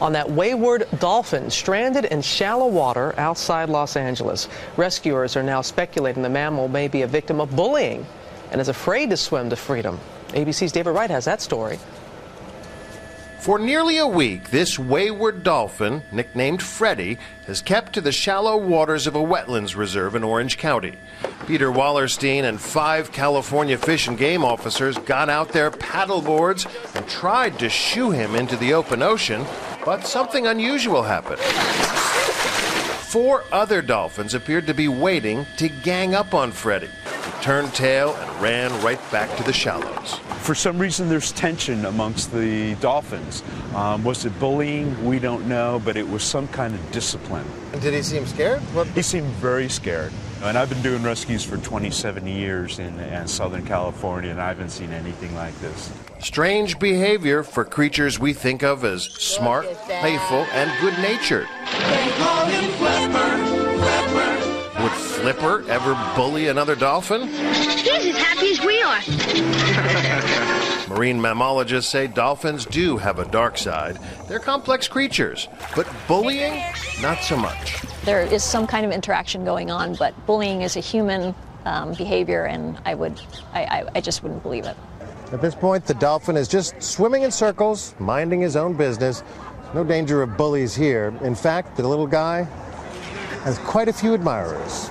on that wayward dolphin stranded in shallow water outside Los Angeles. Rescuers are now speculating the mammal may be a victim of bullying and is afraid to swim to freedom. ABC's David Wright has that story. For nearly a week, this wayward dolphin, nicknamed Freddie, has kept to the shallow waters of a wetlands reserve in Orange County. Peter Wallerstein and 5 California Fish and Game officers got out their paddleboards and tried to shoo him into the open ocean, but something unusual happened. 4 other dolphins appeared to be waiting to gang up on Freddie. He turned tail and ran right back to the shallows. For some reason, there's tension amongst the dolphins. Was it bullying? We don't know, but it was some kind of discipline. And did he seem scared? He seemed very scared. And I've been doing rescues for 27 years in Southern California, and I haven't seen anything like this. Strange behavior for creatures we think of as smart, playful, and good-natured. They call him Flipper, Flipper. Would Flipper ever bully another dolphin? He's as happy as we are. Marine mammalogists say dolphins do have a dark side. They're complex creatures, but bullying, not so much. There is some kind of interaction going on, but bullying is a human behavior, and I just wouldn't believe it. At this point, the dolphin is just swimming in circles, minding his own business. No danger of bullies here. In fact, the little guy has quite a few admirers.